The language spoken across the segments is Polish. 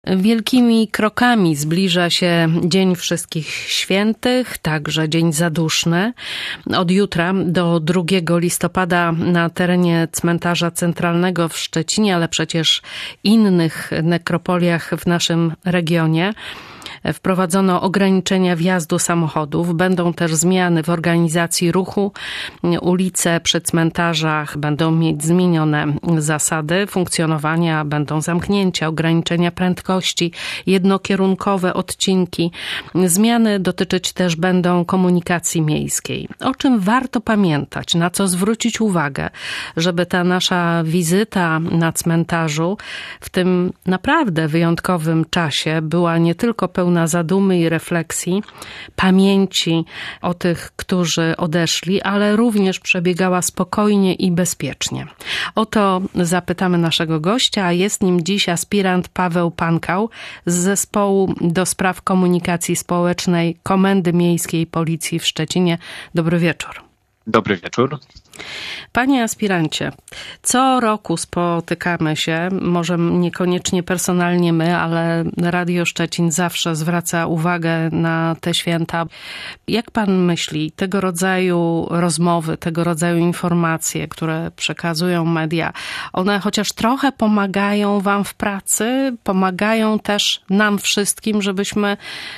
Wielkimi krokami zbliża się Dzień Wszystkich Świętych, także Dzień Zaduszny. Od jutra do 2 listopada na terenie Cmentarza Centralnego w Szczecinie, ale przecież innych nekropoliach w naszym regionie, wprowadzono ograniczenia wjazdu samochodów. Będą też zmiany w organizacji ruchu. Ulice przy cmentarzach będą mieć zmienione zasady funkcjonowania, będą zamknięcia, ograniczenia prędkości, jednokierunkowe odcinki. Zmiany dotyczyć też będą komunikacji miejskiej. O czym warto pamiętać, na co zwrócić uwagę, żeby ta nasza wizyta na cmentarzu w tym naprawdę wyjątkowym czasie była nie tylko pełna zadumy i refleksji, pamięci o tych, którzy odeszli, ale również przebiegała spokojnie i bezpiecznie. O to zapytamy naszego gościa, a jest nim dziś aspirant Paweł Pankał z Zespołu do Spraw Komunikacji Społecznej Komendy Miejskiej Policji w Szczecinie. Dobry wieczór. Dobry wieczór. Panie aspirancie, co roku spotykamy się, może niekoniecznie personalnie my, ale Radio Szczecin zawsze zwraca uwagę na te święta. Jak pan myśli, tego rodzaju rozmowy, tego rodzaju informacje, które przekazują media, one chociaż trochę pomagają wam w pracy, pomagają też nam wszystkim, żebyśmy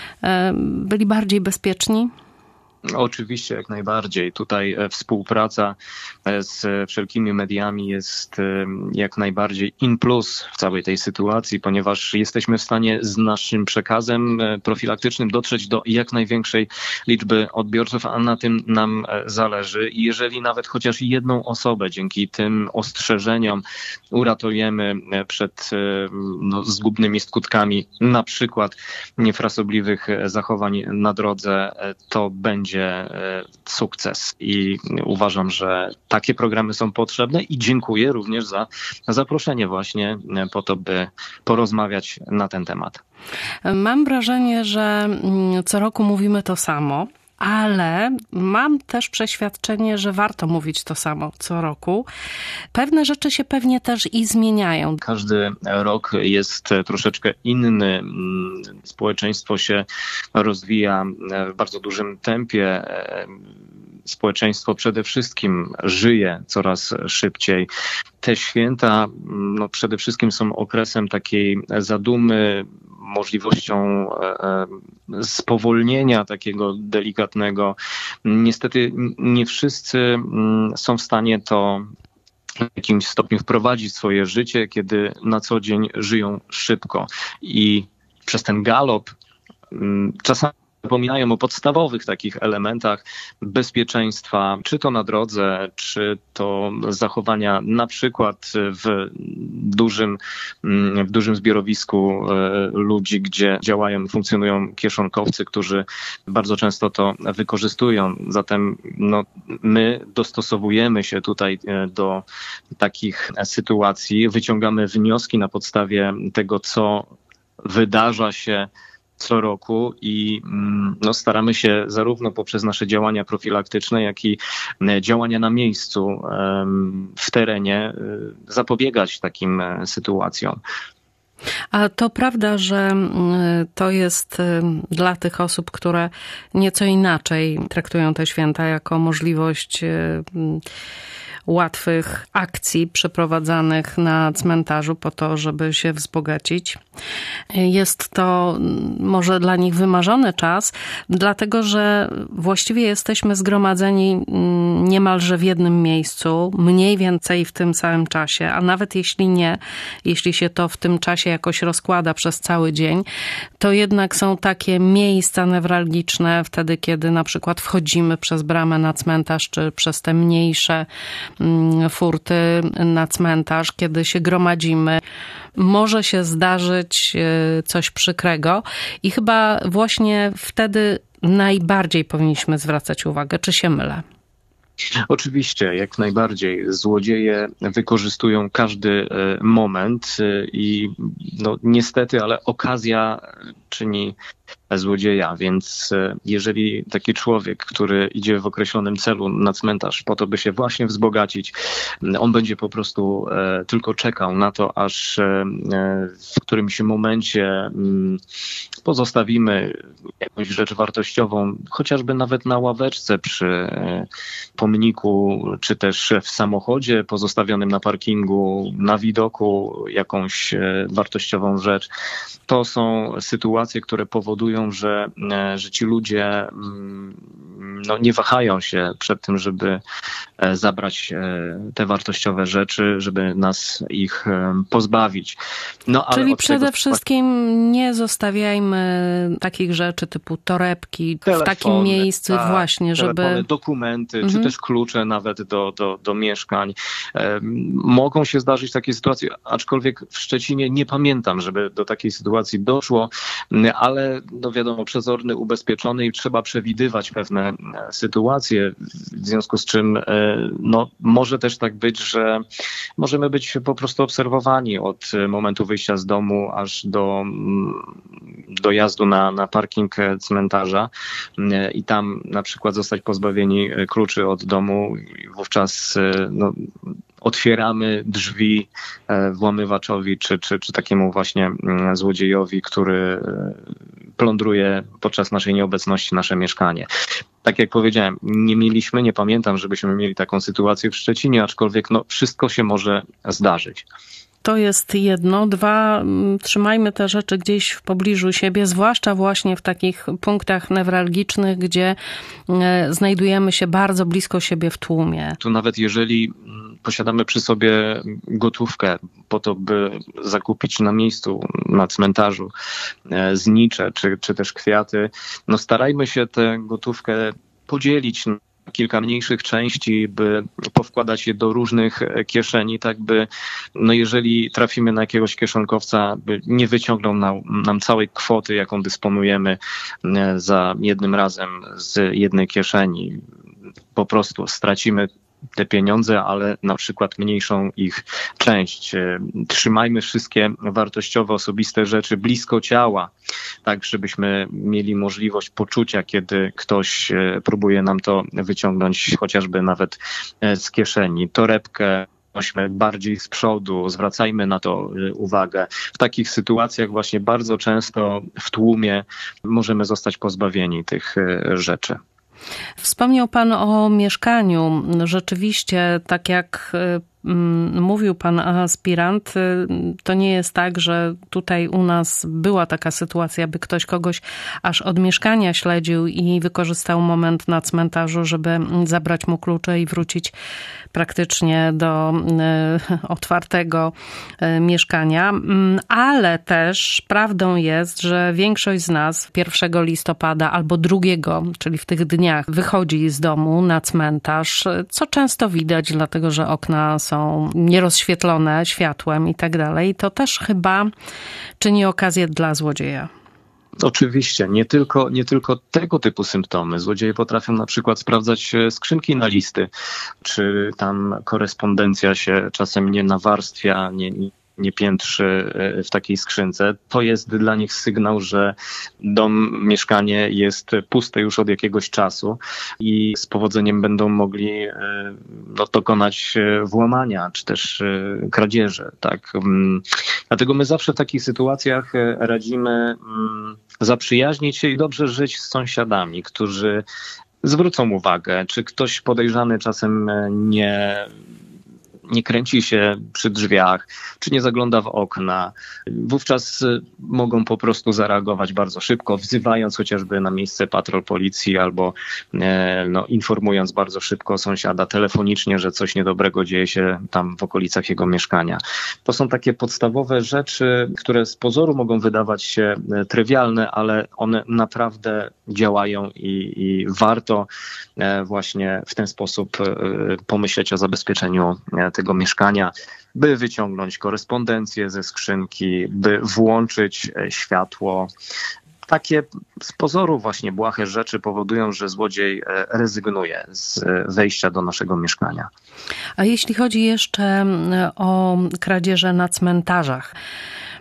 byli bardziej bezpieczni? Oczywiście, jak najbardziej. Tutaj współpraca z wszelkimi mediami jest jak najbardziej in plus w całej tej sytuacji, ponieważ jesteśmy w stanie z naszym przekazem profilaktycznym dotrzeć do jak największej liczby odbiorców, a na tym nam zależy. I jeżeli nawet chociaż jedną osobę dzięki tym ostrzeżeniom uratujemy przed zgubnymi skutkami, na przykład niefrasobliwych zachowań na drodze, to będzie sukces i uważam, że takie programy są potrzebne i dziękuję również za zaproszenie właśnie po to, by porozmawiać na ten temat. Mam wrażenie, że co roku mówimy to samo, ale mam też przeświadczenie, że warto mówić to samo co roku. Pewne rzeczy się pewnie też i zmieniają. Każdy rok jest troszeczkę inny. Społeczeństwo się rozwija w bardzo dużym tempie. Społeczeństwo przede wszystkim żyje coraz szybciej. Te święta przede wszystkim są okresem takiej zadumy, możliwością spowolnienia takiego delikatnego. Niestety nie wszyscy są w stanie to w jakimś stopniu wprowadzić w swoje życie, kiedy na co dzień żyją szybko. I przez ten galop czasami zapominają o podstawowych takich elementach bezpieczeństwa, czy to na drodze, czy to zachowania na przykład w dużym zbiorowisku ludzi, gdzie działają, funkcjonują kieszonkowcy, którzy bardzo często to wykorzystują. Zatem my dostosowujemy się tutaj do takich sytuacji, wyciągamy wnioski na podstawie tego, co wydarza się co roku i staramy się zarówno poprzez nasze działania profilaktyczne, jak i działania na miejscu, w terenie zapobiegać takim sytuacjom. A to prawda, że to jest dla tych osób, które nieco inaczej traktują te święta jako możliwość łatwych akcji przeprowadzanych na cmentarzu po to, żeby się wzbogacić. Jest to może dla nich wymarzony czas, dlatego że właściwie jesteśmy zgromadzeni niemalże w jednym miejscu, mniej więcej w tym samym czasie, a nawet jeśli nie, jeśli się to w tym czasie jakoś rozkłada przez cały dzień, to jednak są takie miejsca newralgiczne wtedy, kiedy na przykład wchodzimy przez bramę na cmentarz, czy przez te mniejsze furty na cmentarz, kiedy się gromadzimy. Może się zdarzyć coś przykrego i chyba właśnie wtedy najbardziej powinniśmy zwracać uwagę. Czy się mylę? Oczywiście, jak najbardziej. Złodzieje wykorzystują każdy moment i niestety, ale okazja czyni złodzieja, więc jeżeli taki człowiek, który idzie w określonym celu na cmentarz po to, by się właśnie wzbogacić, on będzie po prostu tylko czekał na to, aż w którymś momencie pozostawimy jakąś rzecz wartościową, chociażby nawet na ławeczce przy pomniku, czy też w samochodzie pozostawionym na parkingu, na widoku jakąś wartościową rzecz. To są sytuacje, które powodują, że ci ludzie nie wahają się przed tym, żeby zabrać te wartościowe rzeczy, żeby nas ich pozbawić. Ale czyli przede wszystkim nie zostawiajmy takich rzeczy typu torebki w takim miejscu właśnie, żeby... Dokumenty, czy też klucze nawet do mieszkań. Mogą się zdarzyć takie sytuacje, aczkolwiek w Szczecinie nie pamiętam, żeby do takiej sytuacji doszło, ale wiadomo, przezorny, ubezpieczony i trzeba przewidywać pewne sytuacje, w związku z czym może też tak być, że możemy być po prostu obserwowani od momentu wyjścia z domu aż do dojazdu na parking cmentarza i tam na przykład zostać pozbawieni kluczy od domu i wówczas otwieramy drzwi włamywaczowi czy takiemu właśnie złodziejowi, który plądruje podczas naszej nieobecności nasze mieszkanie. Tak jak powiedziałem, nie pamiętam, żebyśmy mieli taką sytuację w Szczecinie, aczkolwiek wszystko się może zdarzyć. To jest jedno. Dwa, trzymajmy te rzeczy gdzieś w pobliżu siebie, zwłaszcza właśnie w takich punktach newralgicznych, gdzie znajdujemy się bardzo blisko siebie w tłumie. Tu nawet jeżeli posiadamy przy sobie gotówkę po to, by zakupić na miejscu, na cmentarzu znicze czy też kwiaty, starajmy się tę gotówkę podzielić na kilka mniejszych części, by powkładać je do różnych kieszeni, tak by jeżeli trafimy na jakiegoś kieszonkowca, by nie wyciągnął nam całej kwoty, jaką dysponujemy za jednym razem z jednej kieszeni. Po prostu stracimy te pieniądze, ale na przykład mniejszą ich część. Trzymajmy wszystkie wartościowe, osobiste rzeczy blisko ciała, tak żebyśmy mieli możliwość poczucia, kiedy ktoś próbuje nam to wyciągnąć chociażby nawet z kieszeni. Torebkę nośmy bardziej z przodu, zwracajmy na to uwagę. W takich sytuacjach właśnie bardzo często w tłumie możemy zostać pozbawieni tych rzeczy. Wspomniał Pan o mieszkaniu. Rzeczywiście, tak jak mówił pan aspirant, to nie jest tak, że tutaj u nas była taka sytuacja, by ktoś kogoś aż od mieszkania śledził i wykorzystał moment na cmentarzu, żeby zabrać mu klucze i wrócić praktycznie do otwartego mieszkania. Ale też prawdą jest, że większość z nas 1 listopada albo 2, czyli w tych dniach, wychodzi z domu na cmentarz, co często widać, dlatego że okna są nierozświetlone światłem i tak dalej. To też chyba czyni okazję dla złodzieja. Oczywiście, nie tylko tego typu symptomy. Złodzieje potrafią na przykład sprawdzać skrzynki na listy, czy tam korespondencja się czasem nie nawarstwia, nie piętrzy w takiej skrzynce. To jest dla nich sygnał, że mieszkanie jest puste już od jakiegoś czasu i z powodzeniem będą mogli dokonać włamania czy też kradzieży. Tak? Dlatego my zawsze w takich sytuacjach radzimy zaprzyjaźnić się i dobrze żyć z sąsiadami, którzy zwrócą uwagę, czy ktoś podejrzany czasem nie kręci się przy drzwiach, czy nie zagląda w okna. Wówczas mogą po prostu zareagować bardzo szybko, wzywając chociażby na miejsce patrol policji albo informując bardzo szybko sąsiada telefonicznie, że coś niedobrego dzieje się tam w okolicach jego mieszkania. To są takie podstawowe rzeczy, które z pozoru mogą wydawać się trywialne, ale one naprawdę działają i warto właśnie w ten sposób pomyśleć o zabezpieczeniu tego mieszkania, by wyciągnąć korespondencję ze skrzynki, by włączyć światło. Takie z pozoru właśnie błahe rzeczy powodują, że złodziej rezygnuje z wejścia do naszego mieszkania. A jeśli chodzi jeszcze o kradzieże na cmentarzach,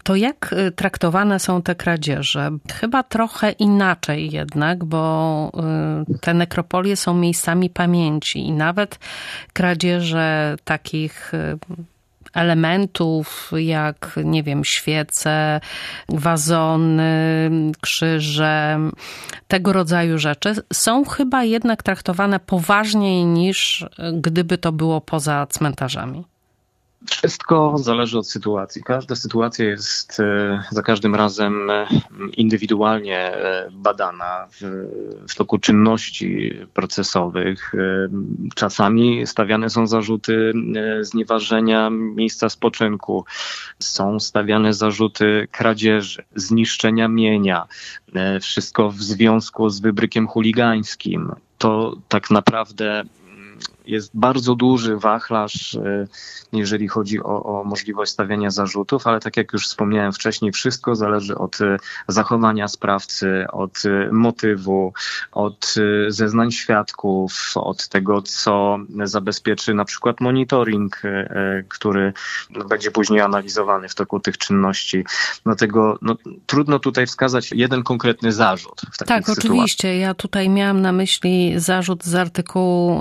To jak traktowane są te kradzieże? Chyba trochę inaczej jednak, bo te nekropolie są miejscami pamięci i nawet kradzieże takich elementów jak, nie wiem, świece, wazony, krzyże, tego rodzaju rzeczy są chyba jednak traktowane poważniej niż gdyby to było poza cmentarzami. Wszystko zależy od sytuacji. Każda sytuacja jest za każdym razem indywidualnie badana w toku czynności procesowych. Czasami stawiane są zarzuty znieważenia miejsca spoczynku. Są stawiane zarzuty kradzieży, zniszczenia mienia. Wszystko w związku z wybrykiem chuligańskim. To tak naprawdę jest bardzo duży wachlarz, jeżeli chodzi o możliwość stawiania zarzutów, ale tak jak już wspomniałem wcześniej, wszystko zależy od zachowania sprawcy, od motywu, od zeznań świadków, od tego, co zabezpieczy na przykład monitoring, który będzie później analizowany w toku tych czynności. Dlatego trudno tutaj wskazać jeden konkretny zarzut w takich sytuacjach. Tak, oczywiście. Ja tutaj miałam na myśli zarzut z artykułu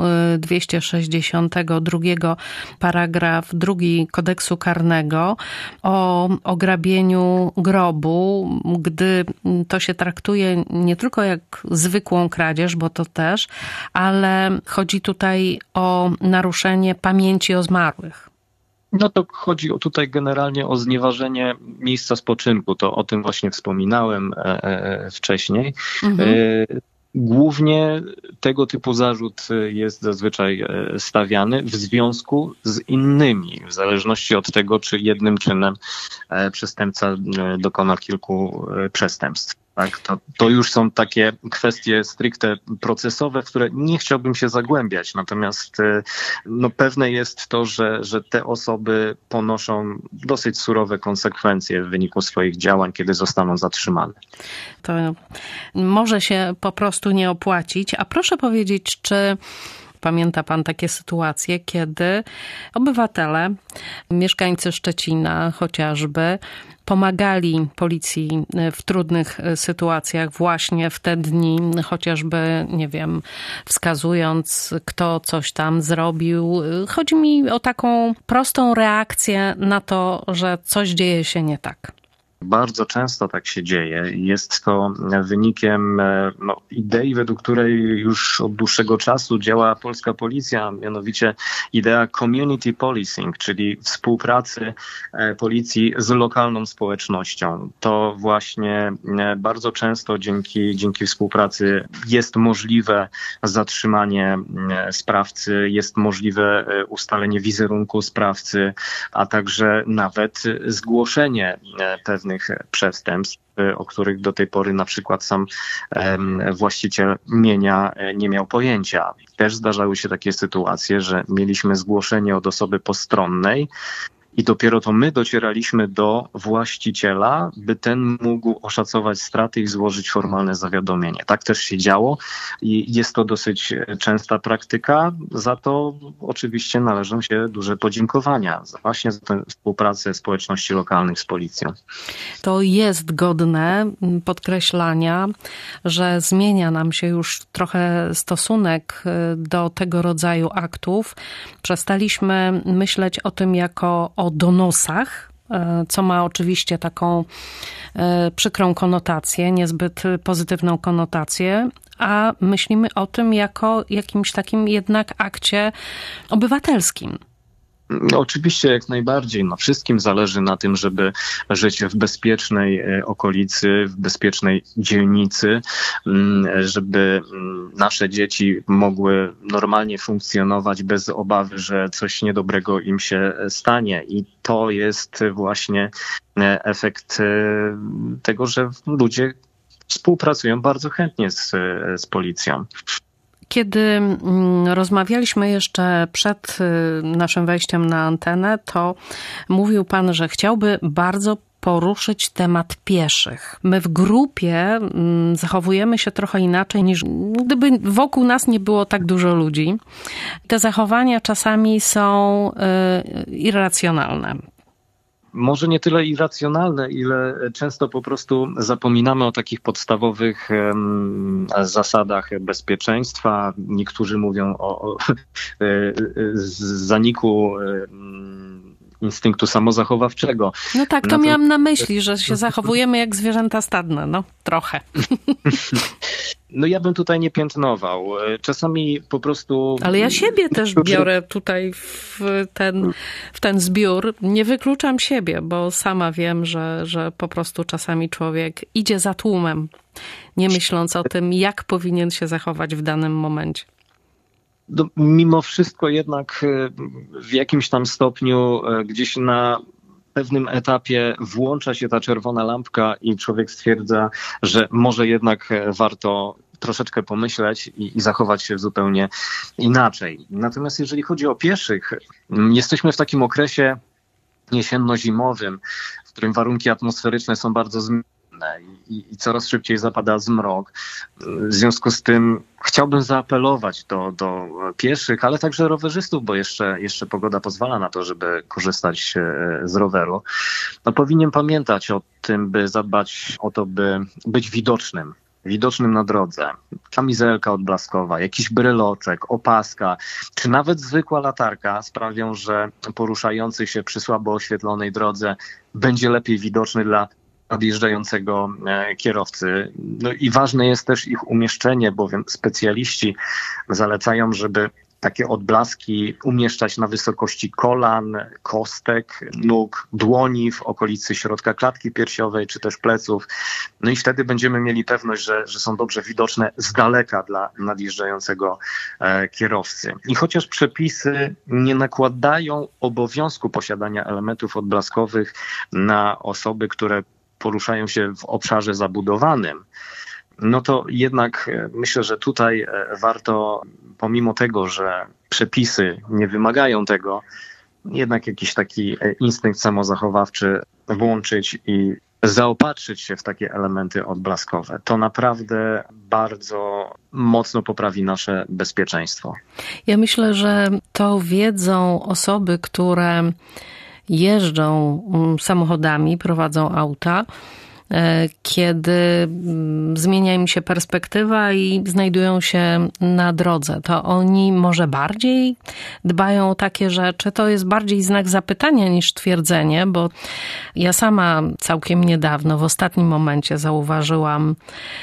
262 paragraf 2 kodeksu karnego o ograbieniu grobu, gdy to się traktuje nie tylko jak zwykłą kradzież, bo to też, ale chodzi tutaj o naruszenie pamięci o zmarłych. No to chodzi tutaj generalnie o znieważenie miejsca spoczynku. To o tym właśnie wspominałem wcześniej. Głównie tego typu zarzut jest zazwyczaj stawiany w związku z innymi, w zależności od tego, czy jednym czynem przestępca dokona kilku przestępstw. Tak, to już są takie kwestie stricte procesowe, w które nie chciałbym się zagłębiać. Natomiast pewne jest to, że te osoby ponoszą dosyć surowe konsekwencje w wyniku swoich działań, kiedy zostaną zatrzymane. To może się po prostu nie opłacić. A proszę powiedzieć, czy pamięta pan takie sytuacje, kiedy obywatele, mieszkańcy Szczecina chociażby, pomagali policji w trudnych sytuacjach właśnie w te dni, chociażby, nie wiem, wskazując, kto coś tam zrobił. Chodzi mi o taką prostą reakcję na to, że coś dzieje się nie tak. Bardzo często tak się dzieje. Jest to wynikiem idei, według której już od dłuższego czasu działa polska policja, mianowicie idea community policing, czyli współpracy policji z lokalną społecznością. To właśnie bardzo często dzięki współpracy jest możliwe zatrzymanie sprawcy, jest możliwe ustalenie wizerunku sprawcy, a także nawet zgłoszenie pewnych przestępstw, o których do tej pory na przykład sam właściciel mienia nie miał pojęcia. Też zdarzały się takie sytuacje, że mieliśmy zgłoszenie od osoby postronnej i dopiero to my docieraliśmy do właściciela, by ten mógł oszacować straty i złożyć formalne zawiadomienie. Tak też się działo i jest to dosyć częsta praktyka. Za to oczywiście należą się duże podziękowania właśnie za tę współpracę społeczności lokalnych z policją. To jest godne podkreślania, że zmienia nam się już trochę stosunek do tego rodzaju aktów. Przestaliśmy myśleć o tym jako o donosach, co ma oczywiście taką przykrą konotację, niezbyt pozytywną konotację, a myślimy o tym jako jakimś takim jednak akcie obywatelskim. Oczywiście jak najbardziej. Wszystkim zależy na tym, żeby żyć w bezpiecznej okolicy, w bezpiecznej dzielnicy, żeby nasze dzieci mogły normalnie funkcjonować bez obawy, że coś niedobrego im się stanie. I to jest właśnie efekt tego, że ludzie współpracują bardzo chętnie z policją. Kiedy rozmawialiśmy jeszcze przed naszym wejściem na antenę, to mówił pan, że chciałby bardzo poruszyć temat pieszych. My w grupie zachowujemy się trochę inaczej niż gdyby wokół nas nie było tak dużo ludzi. Te zachowania czasami są irracjonalne. może nie tyle irracjonalne, ile często po prostu zapominamy o takich podstawowych zasadach bezpieczeństwa. Niektórzy mówią o zaniku instynktu samozachowawczego. No tak, to miałam na myśli, że się zachowujemy jak zwierzęta stadne, no trochę. No ja bym tutaj nie piętnował. Czasami po prostu... Ale ja siebie też biorę tutaj w ten zbiór. Nie wykluczam siebie, bo sama wiem, że po prostu czasami człowiek idzie za tłumem, nie myśląc o tym, jak powinien się zachować w danym momencie. Mimo wszystko jednak w jakimś tam stopniu gdzieś na pewnym etapie włącza się ta czerwona lampka i człowiek stwierdza, że może jednak warto troszeczkę pomyśleć i zachować się zupełnie inaczej. Natomiast jeżeli chodzi o pieszych, jesteśmy w takim okresie jesienno-zimowym, w którym warunki atmosferyczne są bardzo zmienne i coraz szybciej zapada zmrok. W związku z tym chciałbym zaapelować do pieszych, ale także rowerzystów, bo jeszcze pogoda pozwala na to, żeby korzystać z roweru. No, powinien pamiętać o tym, by zadbać o to, by być widocznym na drodze. Kamizelka odblaskowa, jakiś bryloczek, opaska, czy nawet zwykła latarka sprawią, że poruszający się przy słabo oświetlonej drodze będzie lepiej widoczny dla nadjeżdżającego kierowcy. No i ważne jest też ich umieszczenie, bowiem specjaliści zalecają, żeby takie odblaski umieszczać na wysokości kolan, kostek, nóg, dłoni, w okolicy środka klatki piersiowej czy też pleców. No i wtedy będziemy mieli pewność, że są dobrze widoczne z daleka dla nadjeżdżającego kierowcy. I chociaż przepisy nie nakładają obowiązku posiadania elementów odblaskowych na osoby, które poruszają się w obszarze zabudowanym, no to jednak myślę, że tutaj warto, pomimo tego, że przepisy nie wymagają tego, jednak jakiś taki instynkt samozachowawczy włączyć i zaopatrzyć się w takie elementy odblaskowe. To naprawdę bardzo mocno poprawi nasze bezpieczeństwo. Ja myślę, że to wiedzą osoby, które jeżdżą samochodami, prowadzą auta, kiedy zmienia im się perspektywa i znajdują się na drodze, to oni może bardziej dbają o takie rzeczy. To jest bardziej znak zapytania niż twierdzenie, bo ja sama całkiem niedawno, w ostatnim momencie zauważyłam,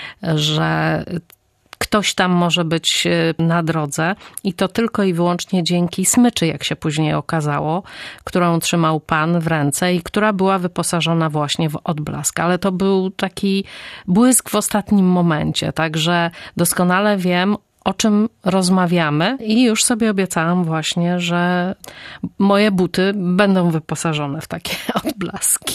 że ktoś tam może być na drodze i to tylko i wyłącznie dzięki smyczy, jak się później okazało, którą trzymał pan w ręce i która była wyposażona właśnie w odblask. Ale to był taki błysk w ostatnim momencie, także doskonale wiem, o czym rozmawiamy i już sobie obiecałam właśnie, że moje buty będą wyposażone w takie odblaski.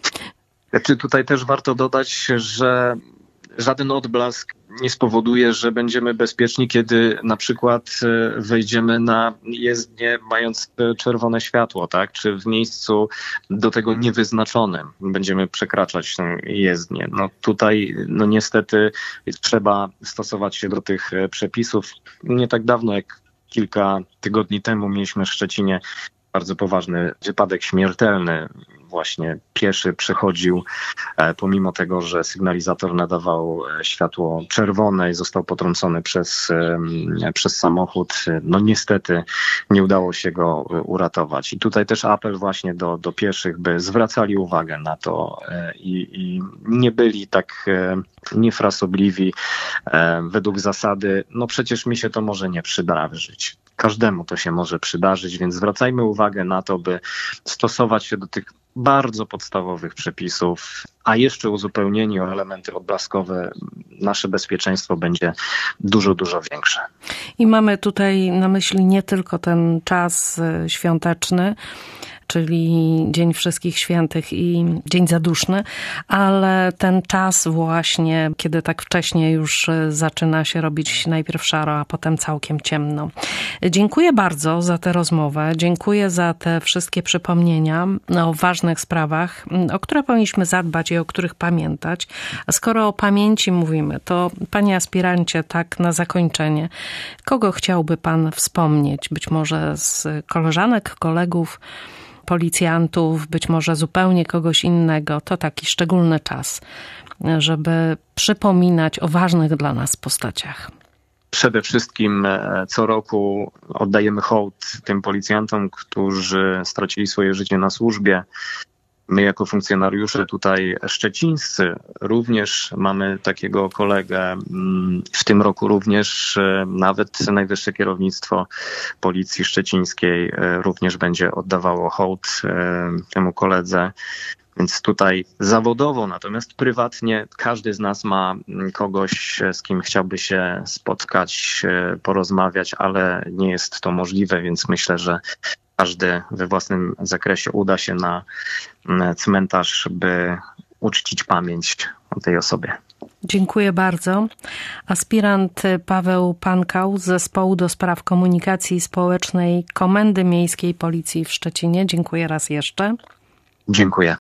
Czy tutaj też warto dodać, że żaden odblask nie spowoduje, że będziemy bezpieczni, kiedy na przykład wejdziemy na jezdnię mając czerwone światło, tak? Czy w miejscu do tego niewyznaczonym będziemy przekraczać tę jezdnię. No tutaj niestety trzeba stosować się do tych przepisów. Nie tak dawno, jak kilka tygodni temu mieliśmy w Szczecinie bardzo poważny wypadek śmiertelny. Właśnie pieszy przechodził, pomimo tego, że sygnalizator nadawał światło czerwone i został potrącony przez samochód. No niestety nie udało się go uratować. I tutaj też apel właśnie do pieszych, by zwracali uwagę na to i nie byli tak niefrasobliwi według zasady, no przecież mi się to może nie przydarzyć. Każdemu to się może przydarzyć, więc zwracajmy uwagę na to, by stosować się do tych bardzo podstawowych przepisów, a jeszcze uzupełnieni o elementy odblaskowe, nasze bezpieczeństwo będzie dużo, dużo większe. I mamy tutaj na myśli nie tylko ten czas świąteczny, czyli Dzień Wszystkich Świętych i Dzień Zaduszny, ale ten czas właśnie, kiedy tak wcześnie już zaczyna się robić najpierw szaro, a potem całkiem ciemno. Dziękuję bardzo za tę rozmowę, dziękuję za te wszystkie przypomnienia o ważnych sprawach, o które powinniśmy zadbać i o których pamiętać. A skoro o pamięci mówimy, to panie aspirancie, tak na zakończenie, kogo chciałby pan wspomnieć? Być może z koleżanek, kolegów, policjantów, być może zupełnie kogoś innego. To taki szczególny czas, żeby przypominać o ważnych dla nas postaciach. Przede wszystkim co roku oddajemy hołd tym policjantom, którzy stracili swoje życie na służbie. My jako funkcjonariusze tutaj szczecińscy również mamy takiego kolegę. W tym roku również nawet najwyższe kierownictwo Policji Szczecińskiej również będzie oddawało hołd temu koledze. Więc tutaj zawodowo, natomiast prywatnie każdy z nas ma kogoś, z kim chciałby się spotkać, porozmawiać, ale nie jest to możliwe, więc myślę, że każdy we własnym zakresie uda się na cmentarz, by uczcić pamięć o tej osobie. Dziękuję bardzo. Aspirant Paweł Pankał z Zespołu do Spraw Komunikacji Społecznej Komendy Miejskiej Policji w Szczecinie. Dziękuję raz jeszcze. Dziękuję.